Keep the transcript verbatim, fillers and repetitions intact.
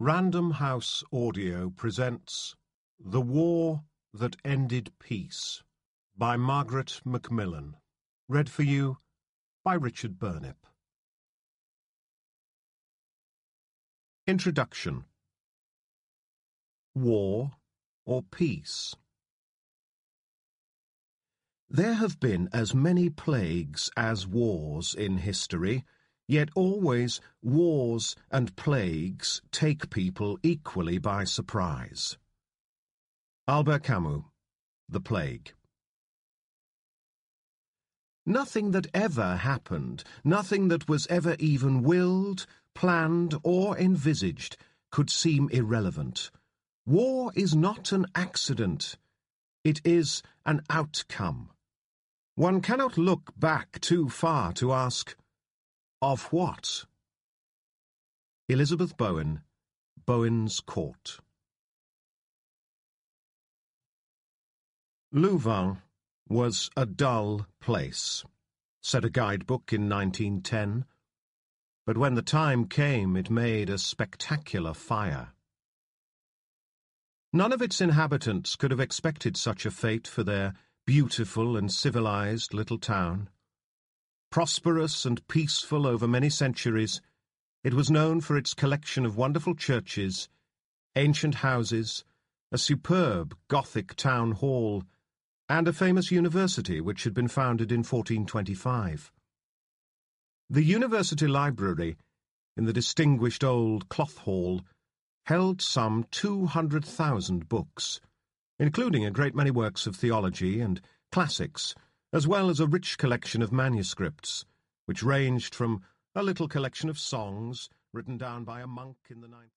Random House Audio presents The War That Ended Peace by Margaret Macmillan. Read for you by Richard Burnip. Introduction. War or Peace? There have been as many plagues as wars in history, yet always wars and plagues take people equally by surprise. Albert Camus, The Plague. Nothing that ever happened, nothing that was ever even willed, planned, or envisaged could seem irrelevant. War is not an accident. It is an outcome. One cannot look back too far to ask, of what? Elizabeth Bowen, Bowen's Court. Louvain was a dull place, said a guidebook in nineteen ten, but when the time came it made a spectacular fire. None of its inhabitants could have expected such a fate for their beautiful and civilized little town. Prosperous and peaceful over many centuries, it was known for its collection of wonderful churches, ancient houses, a superb Gothic town hall, and a famous university which had been founded in fourteen twenty-five. The university library, in the distinguished old Cloth Hall, held some two hundred thousand books, including a great many works of theology and classics, as well as a rich collection of manuscripts, which ranged from a little collection of songs written down by a monk in the ninth